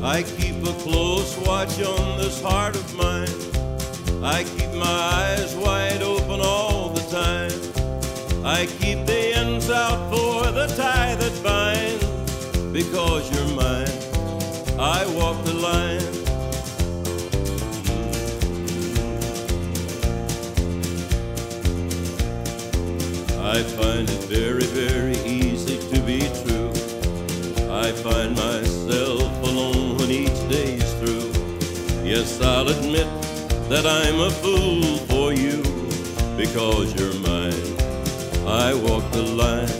I keep a close watch on this heart of mine. I keep my eyes wide open all the time. I keep the ends out for the tie that binds. Because you're mine, I walk the line. I find it very, very easy to be true. I find myself alone when each day's through. Yes, I'll admit that I'm a fool for you. Because you're mine, I walk the line.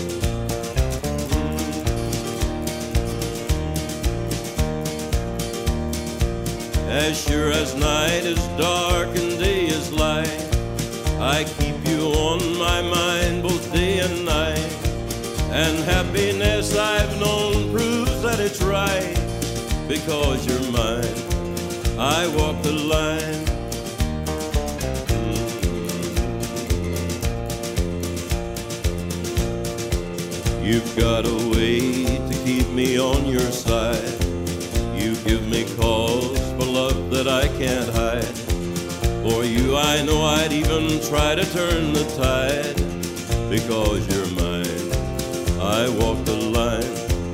As sure as night is dark and day is light, I keep you on my mind both day and night. And happiness I've known proves that it's right. Because you're mine, I walk the line. You've got a way to keep me on your side. You give me cause for love that I can't hide. For you I know I'd even try to turn the tide. Because you're mine, I walk the line.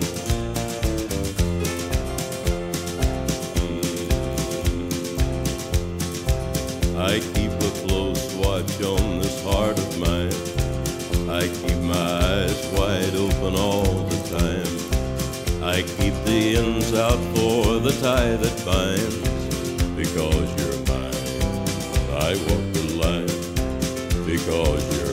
I keep a close watch on this heart of mine. I keep my eyes wide open all the time. I keep the ends out for the tie that binds. Because you're mine, I walk the line. Because you're